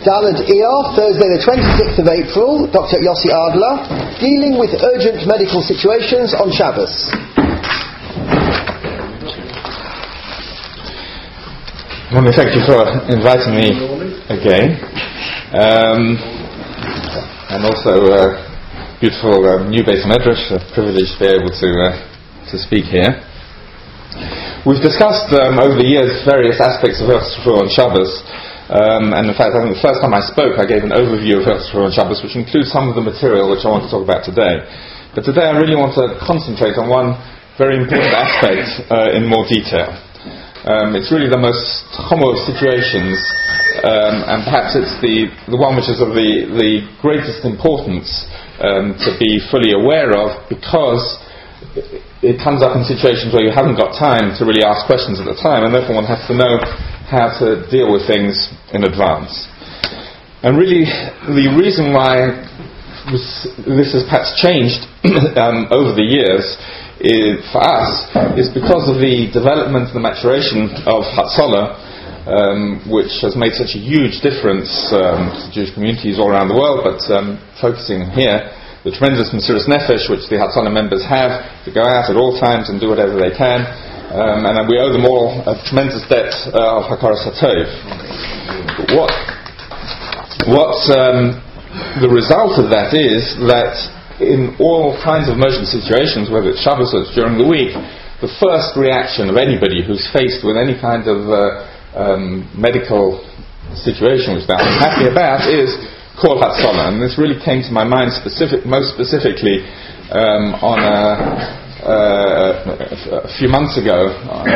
Daled Iyar, Thursday the 26th of April, Dr. Yossi Adler, dealing with urgent medical situations on Shabbos. I want to thank you for inviting me again, and also beautiful New Beis Medrash, a privilege to be able to speak here. We've discussed over the years various aspects of Hilchos Refuah on Shabbos. And in fact, I think the first time I spoke, I gave an overview of Hilchos Refuah on Shabbos, which includes some of the material which I want to talk about today. But today I really want to concentrate on one very important aspect in more detail. It's really the most chomor of situations, and perhaps it's the one which is of the greatest importance to be fully aware of, because it comes up in situations where you haven't got time to really ask questions at the time, and therefore one has to know how to deal with things in advance. And really, the reason why this has perhaps changed over the years for us is because of the development and the maturation of Hatzalah, which has made such a huge difference to Jewish communities all around the world, but focusing here, the tremendous Mesiras Nefesh which the Hatzalah members have to go out at all times and do whatever they can. And we owe them all a tremendous debt of Hakaras HaTov. What the result of that is that in all kinds of emergency situations, whether it's Shabbos or it's during the week, the first reaction of anybody who's faced with any kind of medical situation which they're unhappy about is Kol Hatzalah. And this really came to my mind most specifically on a few months ago.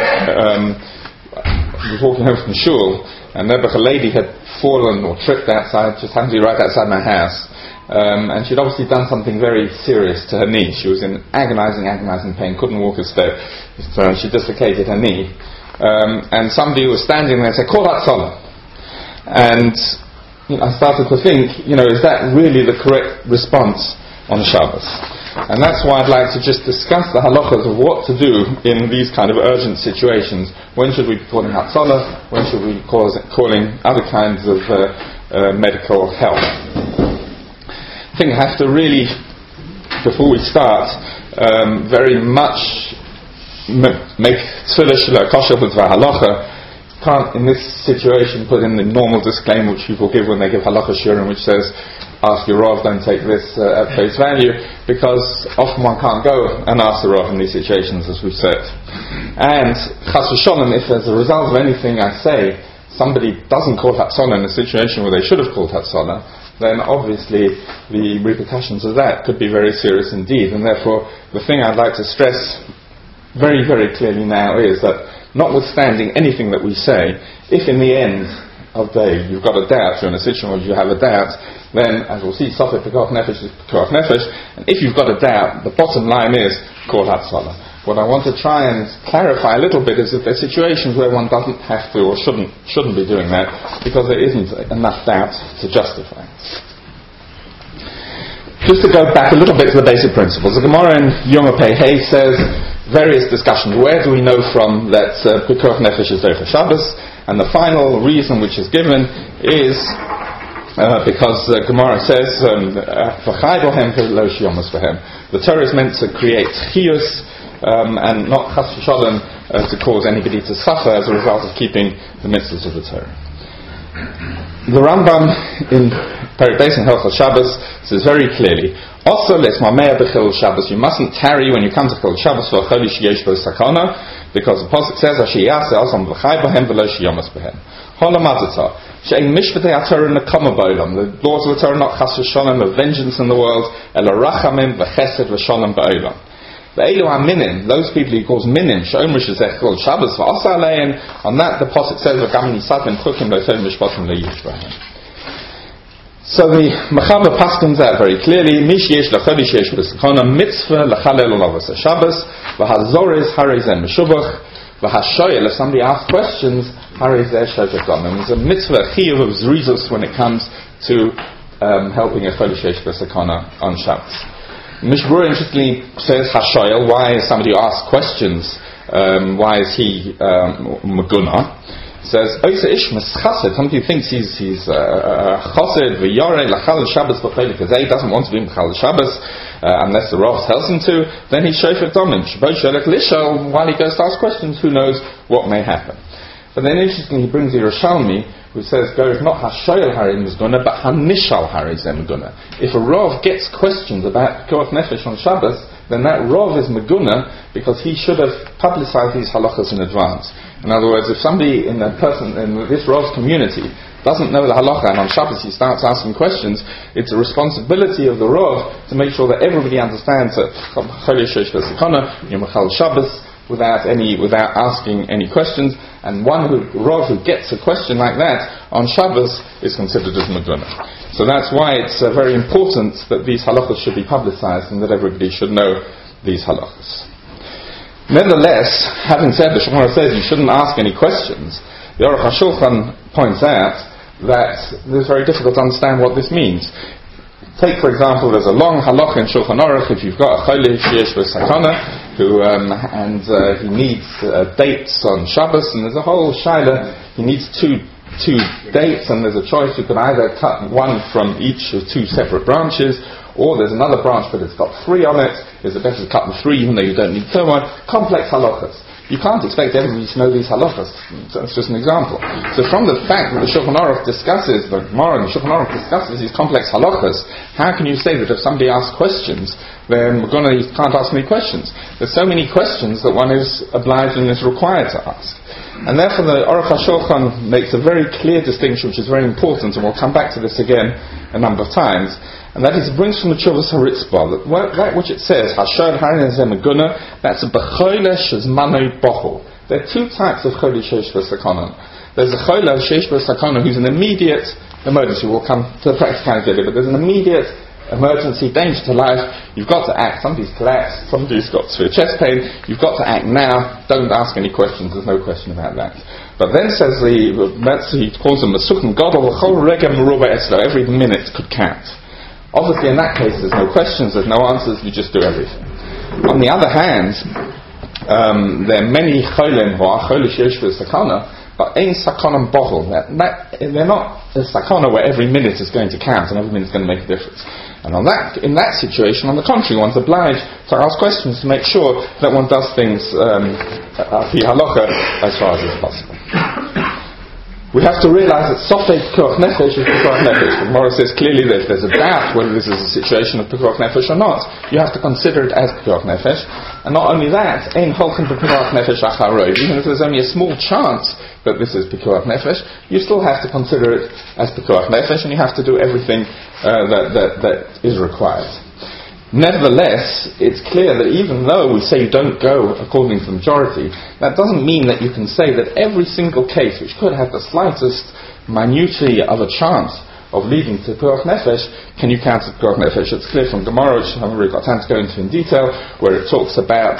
I was walking home from shul, and there a lady had fallen or tripped outside, just happened to be right outside my house, and she'd obviously done something very serious to her knee. She was in agonizing pain, couldn't walk a step, so she dislocated her knee, and somebody was standing there and said, "Kol Hatzalah." And I started to think, is that really the correct response on Shabbos? And that's why I'd like to just discuss the halachas of what to do in these kind of urgent situations. When should we be calling Hatzalah? When should we be calling other kinds of medical help? I think I have to really, before we start, very much make tefillah shel kosher b'dvar halacha. Can't, in this situation, put in the normal disclaimer which people give when they give halacha shiurim, which says, ask your Rav, don't take this at face value, because often one can't go and ask the Rav in these situations, as we've said. And chas v'sholom, if as a result of anything I say, somebody doesn't call Hatzalah in a situation where they should have called Hatzalah, then obviously the repercussions of that could be very serious indeed. And therefore, the thing I'd like to stress very, very clearly now is that notwithstanding anything that we say, if in the end of the day you've got a doubt, you're in a situation where you have a doubt, then, as we'll see, Sofet Pekuach Nefesh is Pekuach Nefesh, and if you've got a doubt, the bottom line is Kol Hatzalah. What I want to try and clarify a little bit is that there are situations where one doesn't have to or shouldn't be doing that, because there isn't enough doubt to justify. Just to go back a little bit to the basic principles, the Gemara in Yom Pei Hey says, various discussions. Where do we know from that Pekuach Nefesh is there for Shabbos? And the final reason which is given is because Gemara says, the Torah is meant to create chiyus and not chas v'sholom to cause anybody to suffer as a result of keeping the mitzvahs of the Torah. The Rambam in Perek Beis in Hilchos Shabbos says very clearly, also, Shabbos, you mustn't tarry when you come to Chil Shabbos for Choli sheyesh bo sakana, because the pasuk says, "Asher yaseh asam v'chai bohem v'lo sheyomas bohem." Holamatata she'ein mishpatei haTorah nekama ba'olam. The laws of the Torah are not chas v'sholom, of vengeance in the world, ela rachamim v'chesed v'sholom ba'olam. Ve'elu haminim, those people he calls minim, she'omer shezech Chil Shabbos v'asa alein. On that, the pasuk says, "V'gam nisatim chukim lo tov mishpatim lo yish bohem." So the Mechaber paskins out very clearly, Mish yesh l'cholish yesh v'sakana mitzvah l'chalel olavos Shabbos v'hazores harizeh meshubach v'hashoyel. If somebody asks questions, harizeh shojek damim. There's a mitzvah chiyuv of zrizus when it comes to helping a cholish yesh v'sakana on Shabbos. Mishbur interestingly says hashoyel. Why is somebody who asks questions? Why is he meguna? says, Oisa Ishmas Chassid, somebody who thinks he's Chassid, V'yore, L'chal Shabbos, because he doesn't want to be L'chal Shabbos, unless the Rav tells him to, then he's Shofet Domim, Shabbat Sholech Lishol, while he goes to ask questions, who knows what may happen. But then interestingly, he brings the Yerushalmi, who says, goes not Hashoyel Hari Mizguna, but Hanishal Hari Zemguna. If a Rav gets questions about Pikuach Nefesh on Shabbos, then that Rav is Meguna, because he should have publicized these halachas in advance. In other words, if somebody in this Rav's community doesn't know the halacha, and on Shabbos he starts asking questions, it's a responsibility of the Rav to make sure that everybody understands that Chol Yeshesh V'Sakana, Yom Shabbos, without asking any questions, and Rav who gets a question like that on Shabbos is considered as Meguna. So that's why it's very important that these halachas should be publicized and that everybody should know these halachas. Nevertheless, having said, the Shulchan Aruch says you shouldn't ask any questions, the Aruch HaShulchan points out that it's very difficult to understand what this means. Take, for example, there's a long halacha in Shulchan Aruch. If you've got a chole sheyesh b'sakana he needs dates on Shabbos, and there's a whole shaila. He needs two dates, and there's a choice. You can either cut one from each of two separate branches, or there's another branch but it's got three on it. Is it better to cut the three even though you don't need the third one? Complex halachas. You can't expect everybody to know these halachas. That's just an example. So from the fact that the Shulchan Aruch discusses, the Gemara and the Shulchan Aruch discusses these complex halachas, how can you say that if somebody asks questions, then you can't ask any questions? There's so many questions that one is obliged and is required to ask. And therefore the Aruch HaShulchan makes a very clear distinction, which is very important, and we'll come back to this again a number of times. And that is, it brings from the Tshuvas HaRitzbah that which it says, Hashod Harin Zemaguna, that's a B'choyle Shezmano Bochel. There are two types of Chole Sheish B'Sakana. There's a Chole Sheish B'Sakana who's an immediate emergency. We'll come to the practicality of it, but there's an immediate emergency, danger to life. You've got to act. Somebody's collapsed, somebody's got severe chest pain. You've got to act now. Don't ask any questions. There's no question about that. But then says he calls them a Sukhan Gadol L'chol Regem Meruba Eslo. Every minute could count. Obviously, in that case, there's no questions, there's no answers, you just do everything. On the other hand, there are many cholim who are chole sheyesh b'sakana, but ein sakana bochel. They're not a sakana where every minute is going to count and every minute is going to make a difference. And in that situation, on the contrary, one's obliged to ask questions to make sure that one does things fi halacha as far as is possible. We have to realize that Sofei Pikuach Nefesh is Pikuach Nefesh. The Gemara says clearly that if there's a doubt whether this is a situation of Pikuach Nefesh or not, you have to consider it as Pikuach Nefesh. And not only that, Ein Holchem Pikuach Nefesh Acharoi. Even if there's only a small chance that this is Pikuach Nefesh, you still have to consider it as Pikuach Nefesh, and you have to do everything that is required. Nevertheless, it's clear that even though we say you don't go according to the majority, that doesn't mean that you can say that every single case which could have the slightest minutiae of a chance of leading to Pikuach Nefesh, can you count as Pikuach Nefesh? It's clear from Gemara, which I haven't really got time to go into in detail, where it talks about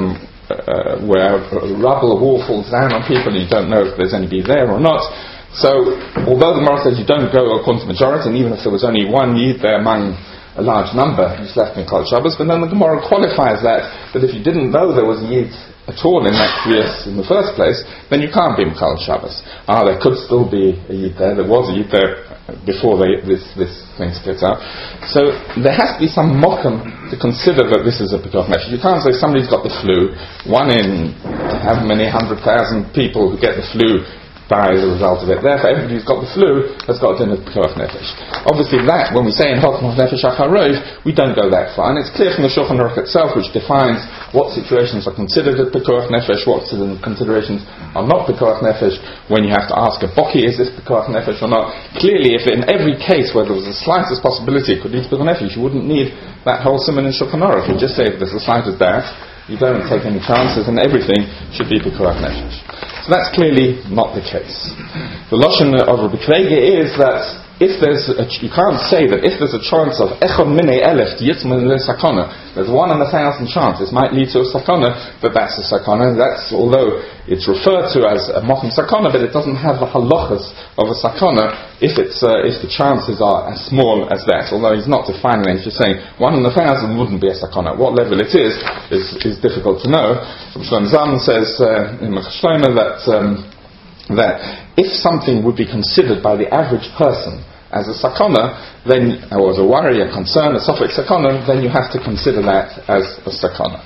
where rubble or wall falls down on people and you don't know if there's anybody there or not. So, although the Gemara says you don't go according to the majority, and even if there was only one Yid there among a large number who's left in Kol Shabbos, but then the Gemara qualifies that if you didn't know there was a Yid at all in that Kriyas in the first place, then you can't be in Kol Shabbos. There could still be a Yid there. There was a Yid there before this thing split out. So there has to be some mokum to consider that this is a Pikuach Nefesh. You can't say somebody's got the flu, one in how many 100,000 people who get the flu die as a result of it. Therefore, everybody who's got the flu has got to do Pikuach Nefesh. Obviously, that, when we say in Holchem Nefesh Acharov, we don't go that far. And it's clear from the Shulchan Aruch itself, which defines what situations are considered a Pikuach Nefesh, what considerations are not Pikuach Nefesh, when you have to ask a Boki, is this Pikuach Nefesh or not? Clearly, if in every case where there was the slightest possibility it could lead to Pikuach Nefesh, you wouldn't need that whole simon in Shulchan Aruch. You just say if there's the slightest doubt, you don't take any chances, and everything should be Pikuach Nefesh. So that's clearly not the case. The Lashon of Rabbi Kvega is that if you can't say that if there's a chance of Echad Minei Elef Yitzman Le Sakana, there's 1 in 1,000 chance this might lead to a Sakana, that's a Sakana. That's, although it's referred to as a Mokum Sakana, but it doesn't have the halachas of a Sakana if the chances are as small as that. Although he's not defining it, he's just saying 1 in 1,000 wouldn't be a Sakana. What level it is difficult to know. Shlomo Zalman says in Mechashlomo that that if something would be considered by the average person as a sakana, then, or as a worry, a concern, a suffix sakana, then you have to consider that as a sakana.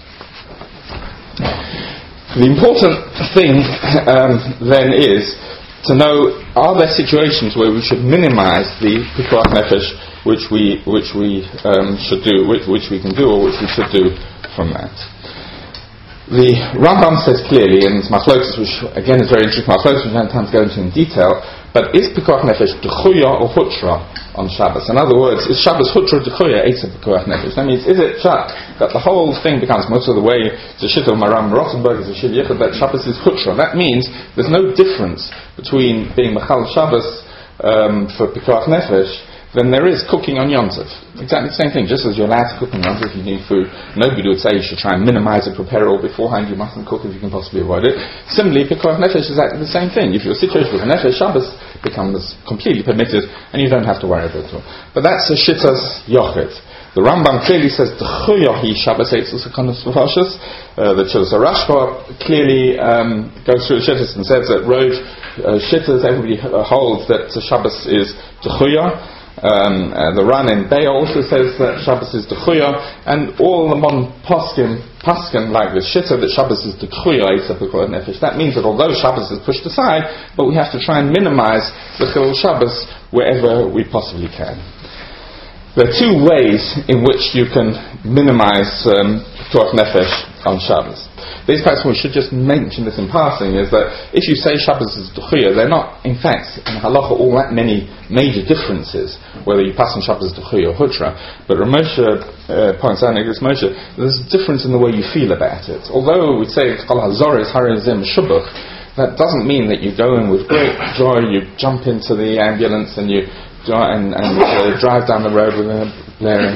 The important thing then is to know, are there situations where we should minimize the pikuach nefesh which we should do, which we can do, or which we should do from that. The Rambam says clearly, and it's Machlokas, which again is very interesting, Machlokas we don't have time to go into in detail, but is pikuach nefesh dechuya or hutra on Shabbos? In other words, is Shabbos hutra dechuya eitz pikuach nefesh? That means, is it shut that the whole thing becomes, most of the way, the shit of Maram Rothenberg is a shit yichud, that Shabbos is hutra. That means there's no difference between being mechal Shabbos for pikuach nefesh than there is cooking on Yom Tov. Exactly the same thing. Just as you're allowed to cook on Yom Tov if you need food, nobody would say you should try and minimize it, prepare it all beforehand. You mustn't cook if you can possibly avoid it. Similarly, pikuach nefesh is exactly the same thing. If you're situated with a nefesh, Shabbos becomes completely permitted, and you don't have to worry about it at all. But that's a shittas yochid. The Rambam clearly says the chuyohi Shabbos eitzos akonos v'fashos. The Chilus Rashba clearly goes through the shittas and says that Roj shittas, everybody holds that Shabbos is the the Ran in Be'er also says that Shabbos is Dechuya, and all the Mon Paskin like the Shitta that Shabbos is Dechuya, Nefesh. That means that although Shabbos is pushed aside, but we have to try and minimize the Chilul Shabbos wherever we possibly can. There are two ways in which you can minimize Pikuach Nefesh on Shabbos. These perhaps we should just mention this in passing, is that if you say Shabbos is Dechuya, they're not, in fact, in halacha all that many major differences, whether you pass on Shabbos Dechuya or Hutra. But Ramosha points out, Negris Moshe, there's a difference in the way you feel about it. Although we say Kol HaZoris Harizim Shubuch, that doesn't mean that you go in with great joy, you jump into the ambulance and you drive down the road with a blaring.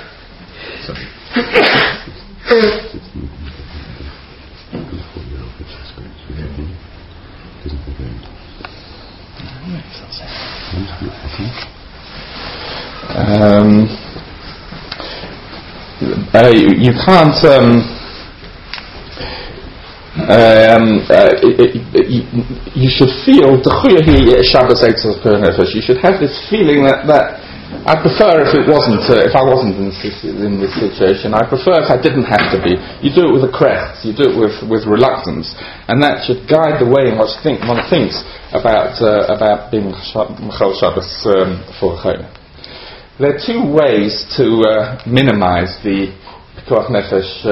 You can't. You should feel the Shabbos eitzos per nefesh. You should have this feeling that I prefer if it wasn't. If I wasn't in this situation, I prefer if I didn't have to be. You do it with a crest. You do it with reluctance, and that should guide the way in which one thinks about being Mechal Shabbos for Chayla. There are two ways to minimize the Pikuach Nefesh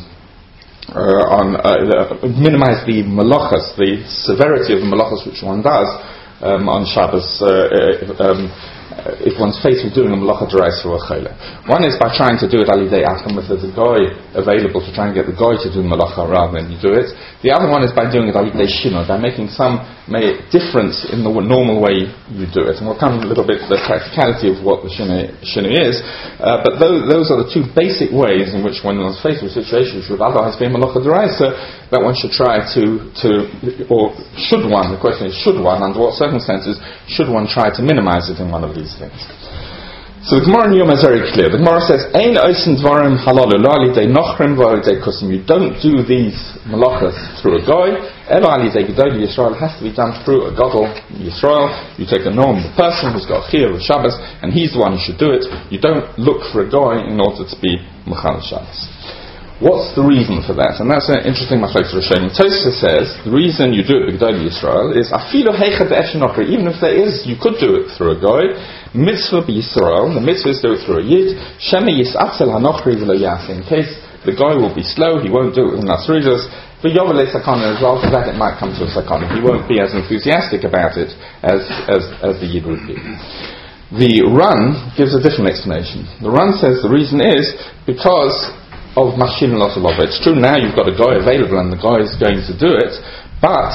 minimize the malachas, the severity of the malachas which one does on Shabbos if one's faced with doing a malacha d'oraisa or a chayla. One is by trying to do it alidei acham, if there's a guy available to try and get the guy to do the malacha rather than you do it. The other one is by doing it alidei shino, by making some difference in the normal way you do it. And we'll come a little bit to the practicality of what the shino is, but those are the two basic ways in which when one's faced with situations which would otherwise be a malacha d'oraisa, that one should try or should one, the question is should one, under what circumstances should one try to minimize it in one of these things. So the Gemara in Yom is very clear. The Gemara says, Ein oisen dvarim halalu lo alidei nochrim vo alidei kusim. You don't do these malachas through a goy. Ela alidei gedol Yisrael has to be done through a gadol Yisrael. You take a normal person who's got a chiyuv of Shabbos, and he's the one who should do it. You don't look for a goy in order to be mechal Shabbos. What's the reason for that? And that's an interesting machlokes Rishonim. Tosfos says the reason you do it with Gedolei Yisrael is afilu heicha de'efshenokri. Even if there is, you could do it through a goy. Mitzvah b'Yisrael. The mitzvah is do it through a yid. Shemi yisatzel hanokri v'lo yas. In case the guy will be slow, he won't do it with nasridas. V'yovelei sakana as well. For that it might come to a sakana. He won't be as enthusiastic about it as the yid would be. The Ran gives a different explanation. The Ran says the reason is because of Mashin Losolov. It's true now you've got a guy available and the guy is going to do it, but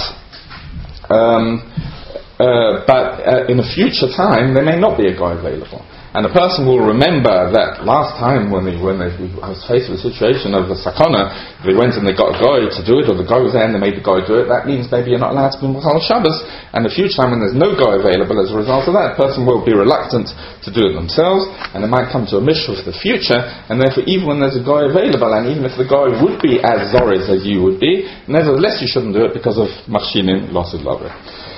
in a future time there may not be a guy available. And a person will remember that last time when I was faced with a situation of a sakana, they went and they got a guy to do it, or the guy was there and they made the guy do it. That means maybe you're not allowed to be Mechal Shabbos. And the future time when there's no guy available as a result of that, a person will be reluctant to do it themselves, and it might come to a mishra for the future. And therefore, even when there's a guy available, and even if the guy would be as zoriz as you would be, nevertheless you shouldn't do it because of machinin losid lover.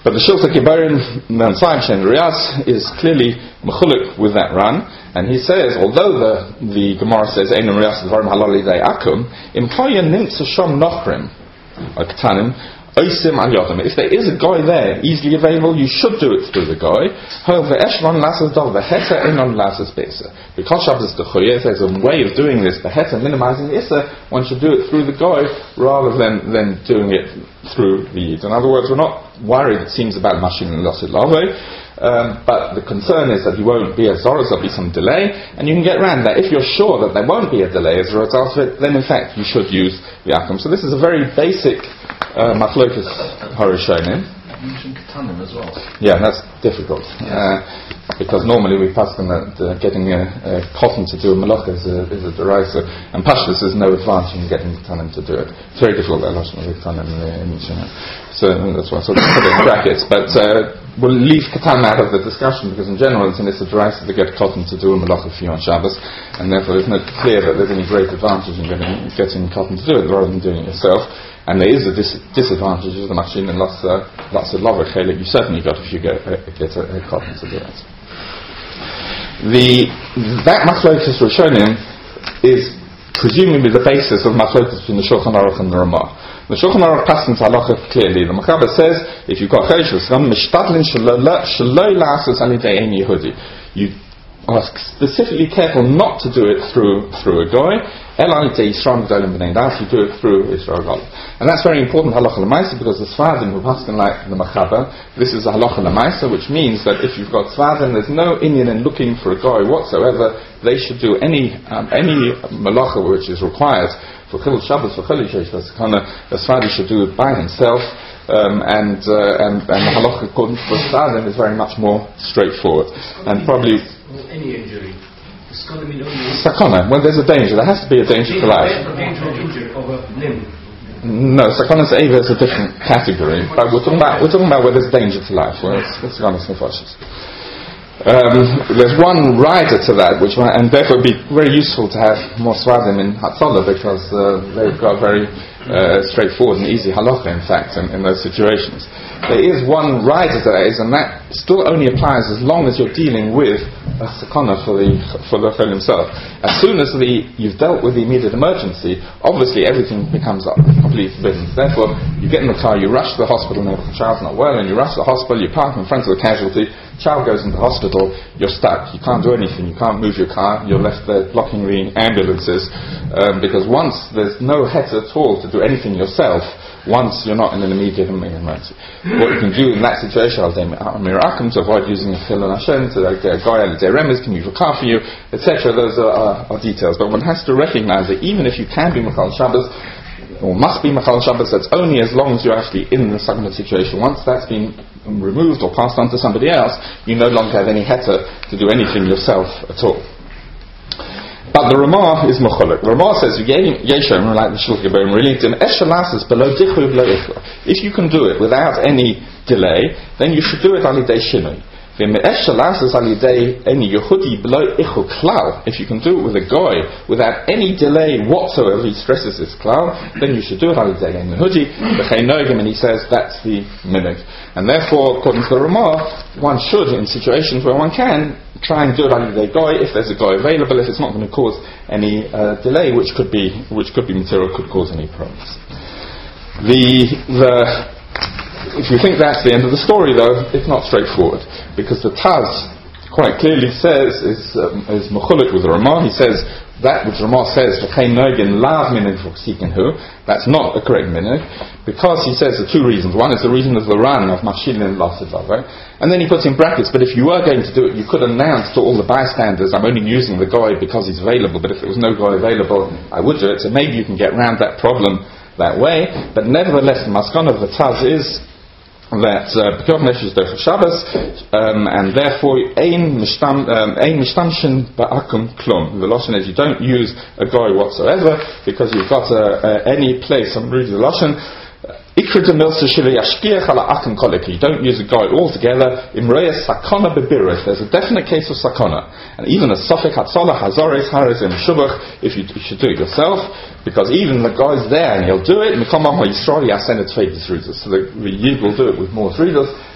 But the Shilta Kibarim Mansayim Shen Riyaz is clearly mechuluk with that run, and he says, although the Gemara says Ein Riyaz Dvarim Halal Lidei Akum, Imkaya Nimtza Shom Nochrim Ktanim Oisim Al Yodam. If there is a guy there easily available, you should do it through the guy. However, Eshvan Lasas Dov Beheta Enon Lasas Besa. Because Shabbos Dechoyer, there's a way of doing this, Beheta, minimizing the Issa, one should do it through the guy rather than doing it through the Yid. In other words, we're not worried, it seems, about Mashin and Losid Lave, but the concern is that he won't be as Zoros, there'll be some delay, and you can get around that. If you're sure that there won't be a delay as a result of it, then in fact you should use the Akum. So this is a very basic Machlokas Harishonim. You mentioned Katanim as well. Yeah, that's difficult. Because normally we pass them that getting a cotton to do a malacha is a derisa, and Pashtus is no advantage in getting Katanim to do it. It's very difficult that Lashon with Katanim in Mishnah. So that's why I sort of put it in brackets. But we'll leave Katanim out of the discussion because in general it's a derisa to get cotton to do a malacha for you on Shabbos, and therefore it's not clear that there's any great advantage in getting cotton to do it rather than doing it yourself. And there is a disadvantage of the machine and lots of lover chelik you certainly got if you get a cotton to do it. That Machlokas Rishonim is presumably the basis of Machlokas between the Shulchan Aruch and the Ramah. The Shulchan Aruch passes halacha clearly. The Mechaber says if you've got chelik sh'lam mishtadlin shaloi la'asos alidei ein Yehudi, you are specifically careful not to do it through a goy. You do it through Israel Gold. And that's very important halacha l'maisa because the Sfadim who pass like the Mechaber, this is a halacha l'maisa, which means that if you've got Sfadim, there's no Indian in looking for a guy whatsoever. They should do any malacha which is required for Chilul Shabbos, for Chilul Shabbos. The Sfadi should do it by himself, and the halacha according to the Sfadim is very much more straightforward, and probably any injury. Sakana, when there's a danger, there has to be a danger to life. No, Sakana's Ava is a different category, but we're talking about where there's danger to life. Well, it's there's one rider to that, and therefore it would be very useful to have more Swadim in Hatzalah because they've got very straightforward and easy halacha, in fact, in those situations. There is one rider to that, and that still only applies as long as you're dealing with a sakana for the chol himself. As soon as you've dealt with the immediate emergency, obviously everything becomes completely forbidden. Therefore, you get in the car, you rush to the hospital, and the child's not well, and you rush to the hospital, you park in front of the casualty, child goes into hospital, you're stuck, you can't do anything, you can't move your car, you're left there blocking the ambulances, because once there's no head at all to do anything yourself, once you're not in an immediate emergency. What you can do in that situation, to avoid using a Chilul Hashem, to get a guy al-Yedei Remez, can move a car for you, etc. Those are details. But one has to recognize that even if you can be Mechal Shabbos, or must be Mechal Shabbos, that's only as long as you're actually in the sakana situation. Once that's been removed or passed on to somebody else, you no longer have any heter to do anything yourself at all. But the Ramah is Mecholek. The Ramah says, like the Shulchan Aruch, if you can do it without any delay, then you should do it alidei shinui. If you can do it with a goy without any delay whatsoever, he stresses this klal, then you should do it alidei Yehudi. And he says that's the minhag. And therefore, according to the Ramah, one should, in situations where one can, try and do it alidei goy if there's a goy available, if it's not going to cause any delay, which could be material, could cause any problems. If you think that's the end of the story, though, it's not straightforward, because the Taz quite clearly says is mechulek with the Ramah. He says that which Ramah says that's not a correct minhag, because he says the two reasons. One is the reason of the run of Machilin and Losid Lave, and then he puts in brackets, but if you were going to do it, you could announce to all the bystanders, I'm only using the goy because he's available, but if there was no goy available, I would do it. So maybe you can get around that problem that way. But nevertheless, the maskana of the Taz is that Pekah Nefesh is Derech Shabbos, and therefore ein mishtamshin ba'akum klum. The Lashon is you don't use a goy whatsoever because you've got any place. I'm reading the Lashon. You don't use a guy altogether. Imreya sakana bebirah. There's a definite case of sakana, and even a sofek hatzalah hazores harizim shubach. If you should do it yourself, because even the guy's there and he'll do it. So the Yid will do it with more readers,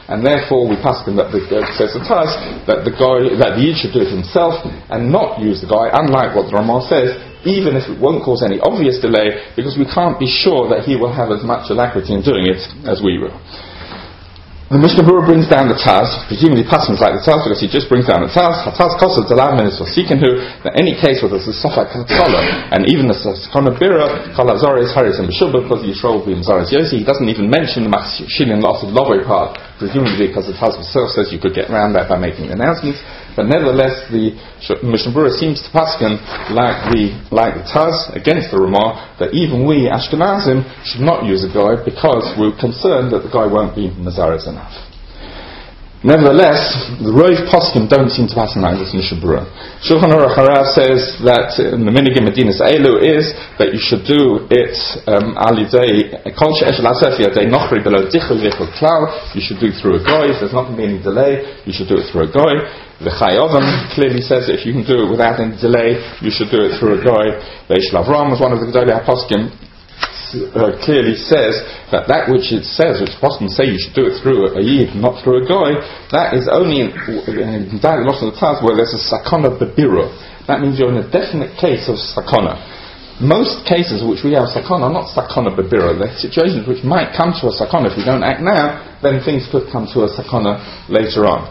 and therefore we paskin that says the Taz that the Yid should do it himself and not use the guy, unlike what the Ramah says, even if it won't cause any obvious delay, because we can't be sure that he will have as much alacrity in doing it as we will. The Mishnah Berurah brings down the Taz, presumably Pasman's like the Taz, because he just brings down the Taz. Hataz Kosa Dalav Minis for Seeking who, that any case where there's a Safak Katola, and even the Sakona Bira, Kalazores, Haris, and Beshubba, because Yisrael being Zaris Yossi, he doesn't even mention the Machshin and Loss of Lovoi part, presumably because the Taz himself says you could get around that by making announcements. But nevertheless, the Mishnah Berurah seems to paskin like the Taz against the Ramah that even we Ashkenazim should not use a guy because we're concerned that the guy won't be Mazaris enough. Nevertheless, the Rov Poskim don't seem to pass like this Mishnah Berurah. Shulchan Aruch Harav says that in the Minhagim Medinas Elu is that you should do it alidei kol she'esh l'asef yadei nochri below dichel v'echel klal. You should do through a goy. If there's not going to be any delay, you should do it through a goy. The Chai Ovam clearly says that if you can do it without any delay, you should do it through a goy. The Eish Lavram was one of the Gedolei HaPoskim. Clearly says that which it says, which Poskim say you should do it through a Yid, not through a Goy, that is only in lots of the times where there's a Sakona Bebira. That means you're in a definite case of Sakona. Most cases which we have Sakona are not Sakona Bebira. They're situations which might come to a Sakona. If you don't act now, then things could come to a Sakona later on.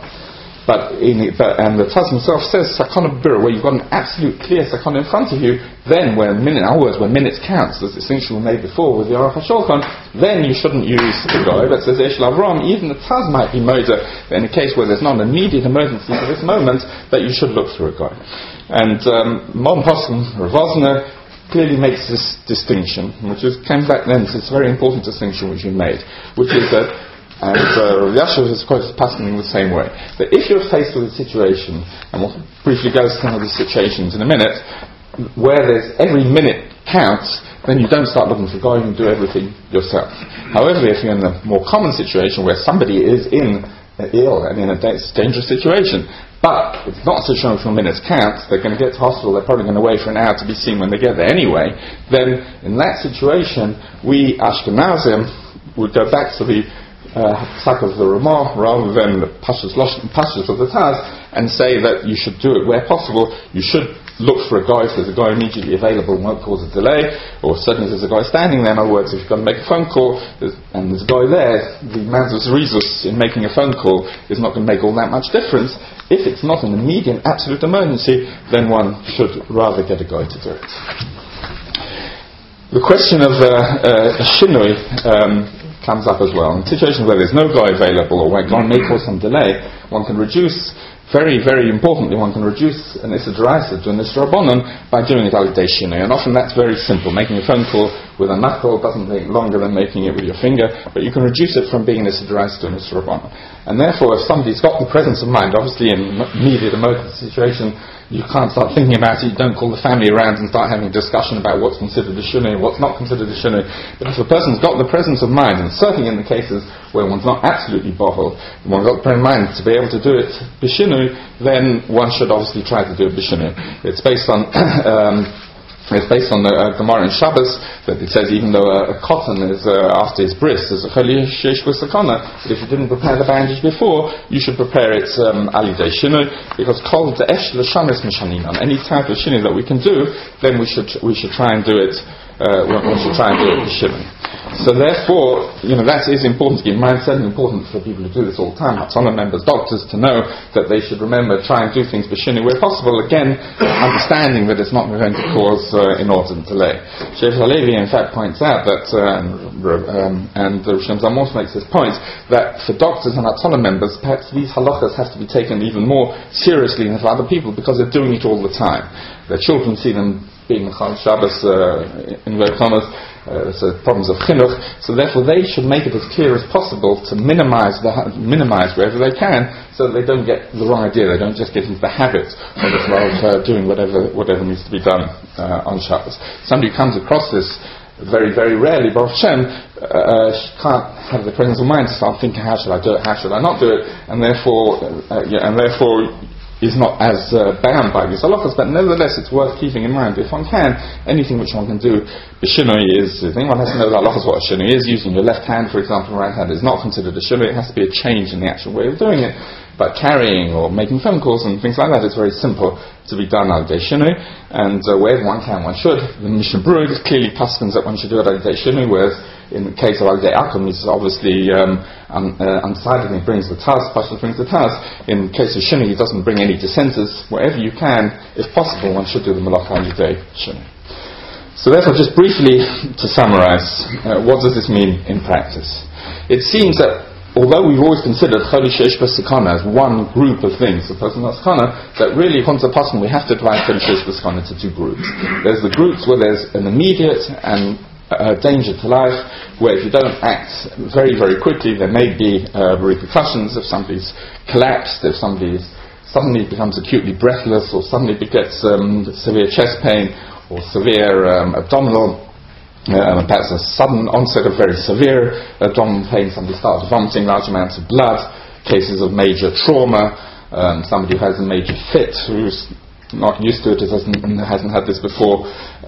And the Taz himself says Sakona Bira, where you've got an absolute clear Sakona in front of you, then when minutes counts, the distinction we made before with the Aruch HaShulchan, then you shouldn't use the guy. But says Eish Lavram, even the Taz might be moda in a case where there's not an immediate emergency for this moment, that you should look through a guy. And modern Poskim, Rav Wosner, clearly makes this distinction, which came back then, so it's a very important distinction which he made, which is that and Rav Yashav is quite passing in the same way. That if you're faced with a situation, and we'll briefly go through some of these situations in a minute, where there's every minute counts, then you don't start looking for God and do everything yourself. However, if you're in a more common situation where somebody is ill and in a dangerous situation, but it's not a situation where minutes count, they're going to get to hospital, they're probably going to wait for an hour to be seen when they get there anyway, then in that situation, we Ashkenazim would go back to the Psak of the Ramah rather than the Pashas of the Taz and say that you should do it where possible. You should look for a guy if there's a guy immediately available and won't cause a delay, or certainly if there's a guy standing there. In other words, if you've got to make a phone call and there's a guy there, the man's resource in making a phone call is not going to make all that much difference. If it's not an immediate absolute emergency, then one should rather get a guy to do it. The question of a shinui comes up as well. In situations where there's no guy available or where God may cause some delay, one can reduce, very, very importantly, one can reduce an Issa D'Oraisa to an Issa Rabbanon by doing it al-Yidei Shinui. And often that's very simple. Making a phone call with a knuckle doesn't take longer than making it with your finger, but you can reduce it from being an Issa D'Oraisa to an Issa Rabbanon. And therefore, if somebody's got the presence of mind, obviously in immediate emergency situation, you can't start thinking about it, you don't call the family around and start having a discussion about what's considered a shinui and what's not considered a shinui. But if a person's got the presence of mind, and certainly in the cases where one's not absolutely bothered, one's got the mind to be able to do it b'shinui, then one should obviously try to do it b'shinui. It's based on the Gemara in Shabbos that it says even though a cotton is after his bris is a chali sheish b'sakana, but if you didn't prepare the bandage before, you should prepare it alidei shinui, because kol de'esh l'shamis mishaninan. Any type of shinui that we can do, then we should try and do it. We should try and do it b'shinui. So therefore, that is important to keep in mind. It's certainly important for people who do this all the time, Hatzalah members, doctors, to know that they should remember try and do things b'shinui where possible. Again, understanding that it's not going to cause inordinate delay. Sheikh Halevi, in fact, points out that, and the Rosh Hashanah also makes this point, that for doctors and Hatzalah members, perhaps these halachas have to be taken even more seriously than for other people because they're doing it all the time. Their children see them being Chal Shabbos in their commas, so problems of chinuch. So therefore, they should make it as clear as possible to minimize wherever they can, so that they don't get the wrong idea. They don't just get into the habit of doing whatever needs to be done on Shabbos. Somebody comes across this very, very rarely, Baruch Hashem, can't have the presence of mind to start thinking, how should I do it? How should I not do it? And therefore, is not as bound by these halachas, but nevertheless it's worth keeping in mind. If one can, anything which one can do, b'shinui is, I think one has to know the halachas what a shinui is. Using your left hand, for example, right hand is not considered a shinui. It has to be a change in the actual way of doing it. But carrying or making phone calls and things like that is very simple to be done al-day shinui, and wherever one can, one should. The Mishnah Berurah clearly paskins that one should do it al-day shinui, whereas in the case of al-day akum, he's obviously undecided, and he brings the taz, Pashas brings the taz. In the case of shinui, he doesn't bring any dissenters. Wherever you can, if possible, one should do the malacha al-day shinui. So therefore, just briefly to summarize, what does this mean in practice? It seems that although we've always considered Choli Sheish B'Sakana as one group of things, the person not Sakana, that really, Honza Pasan, we have to divide Choli Sheish B'Sakana into two groups. There's the groups where there's an immediate and danger to life, where if you don't act very, very quickly, there may be repercussions. If somebody's collapsed, if somebody suddenly becomes acutely breathless, or suddenly gets severe chest pain, or severe abdominal perhaps a sudden onset of very severe abdominal pain, somebody starts vomiting large amounts of blood, cases of major trauma, somebody who has a major fit, who's not used to it, hasn't had this before,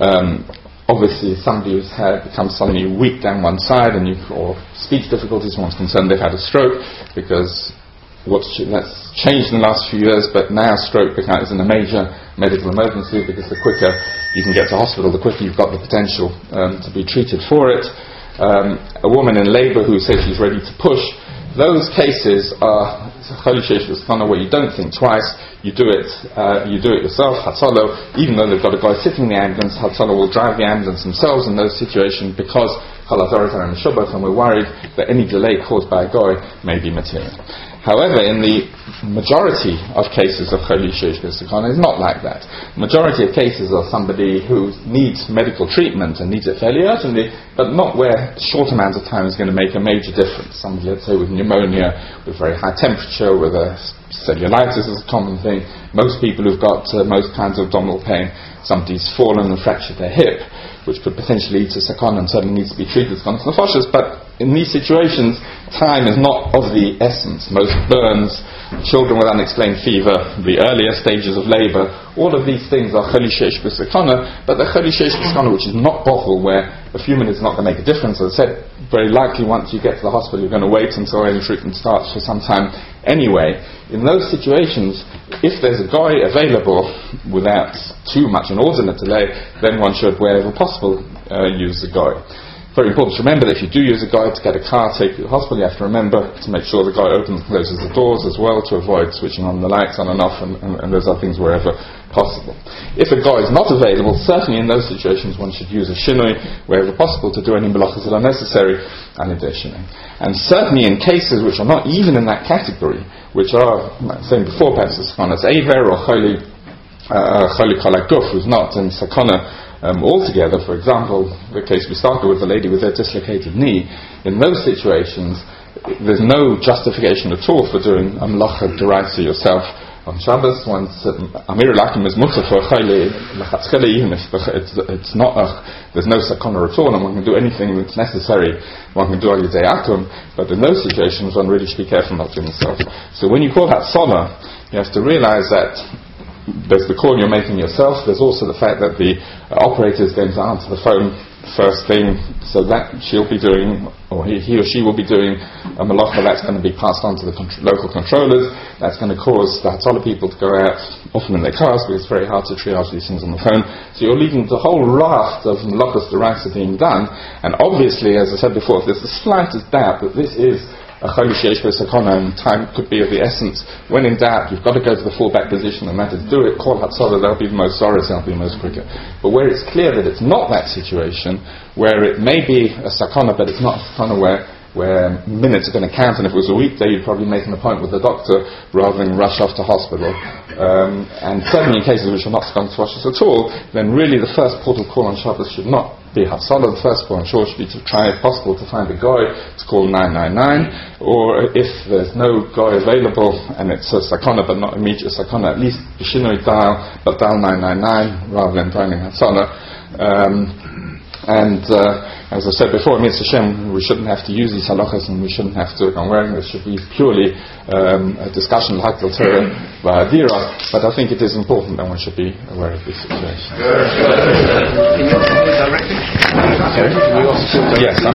obviously somebody who's becomes suddenly weak down one side, or speech difficulties, one's concerned they've had a stroke, because that's changed in the last few years, but now stroke isn't a major medical emergency, because the quicker you can get to hospital, the quicker you've got the potential to be treated for it. A woman in labour who says she's ready to push, those cases are Choli Sheish B'Sakana where you don't think twice, you do it yourself. Hatzalo, even though they've got a guy sitting in the ambulance, Hatzalo will drive the ambulance themselves in those situations, because Chalazoras are in the Shabbat, and we're worried that any delay caused by a guy may be material. However, in the majority of cases of Choli Sheish B'Sakana, it's not like that. The majority of cases are somebody who needs medical treatment and needs it fairly urgently, but not where a short amount of time is going to make a major difference. Somebody, let's say, with pneumonia, with very high temperature, with a cellulitis is a common thing. Most people who've got most kinds of abdominal pain, somebody's fallen and fractured their hip, which could potentially lead to sakana and certainly needs to be treated as nefashos. But in these situations, time is not of the essence. Most burns, children with unexplained fever, the earlier stages of labour, all of these things are Choli Sheish B'Sakana, but the Choli Sheish B'Sakana, which is not bochel, where a few minutes is not going to make a difference. As I said, very likely once you get to the hospital, you're going to wait until any treatment starts for some time anyway. In those situations, if there's a guy available without too much inordinate delay, then one should, wherever possible, use the guy. Very important to remember that if you do use a guy to get a car, take you to the hospital, you have to remember to make sure the guy opens and closes the doors as well, to avoid switching on the lights on and off, and those other things wherever possible. If a guy is not available, certainly in those situations one should use a shinui wherever possible to do any melachas that are necessary, and a shinui. And certainly in cases which are not even in that category, which are, like saying before, perhaps the sakanas aver or choli kalaguf, who's not in sakana altogether. For example, the case we started with, the lady with a dislocated knee. In those situations, there's no justification at all for doing a melacha deraisa yourself on Shabbos. Once Amir Lakim is mutter for a chayli lechatzchele, even if it's not there's no sakana at all, and one can do anything that's necessary. One can do al-yidei akum, but in those situations, one really should be careful not doing himself. So when you call that sola, you have to realize that there's the call you're making yourself. There's also the fact that the operator is going to answer the phone first thing, so that she'll be doing, or he or she will be doing a malacha that's going to be passed on to the local controllers. That's going to cause the Hatzalah people to go out, often in their cars, because it's very hard to triage these things on the phone. So you're leaving the whole raft of malachas deraisa being done, and obviously, as I said before, if there's the slightest doubt that this is a Choli Sheish B'Sakana and time could be of the essence, when in doubt, you've got to go to the fallback position, and that is do it, call Hatzalah, that'll be the most sorrows, that'll be the most quicker. But where it's clear that it's not that situation, where it may be a sakana, but it's not a sakana where minutes are going to count, and if it was a weekday, you'd probably make an appointment with the doctor rather than rush off to hospital. And certainly in cases which are not sakana tefashos at all, then really the first port of call on Shabbos should not be Hatzalah. The first point, sure, should be to try, if possible, to find a guy to call 999, or if there's no guy available and it's a sakana but not immediate sakana, at least Bishinoi dial, but dial 999 rather than dialing Hatzalah. And as I said before, Mitzvah Hashem, we shouldn't have to use these halachas and we shouldn't have to do it on wearing. It should be purely a discussion like the Torah by Adira, but I think it is important that one should be aware of this situation. Yes.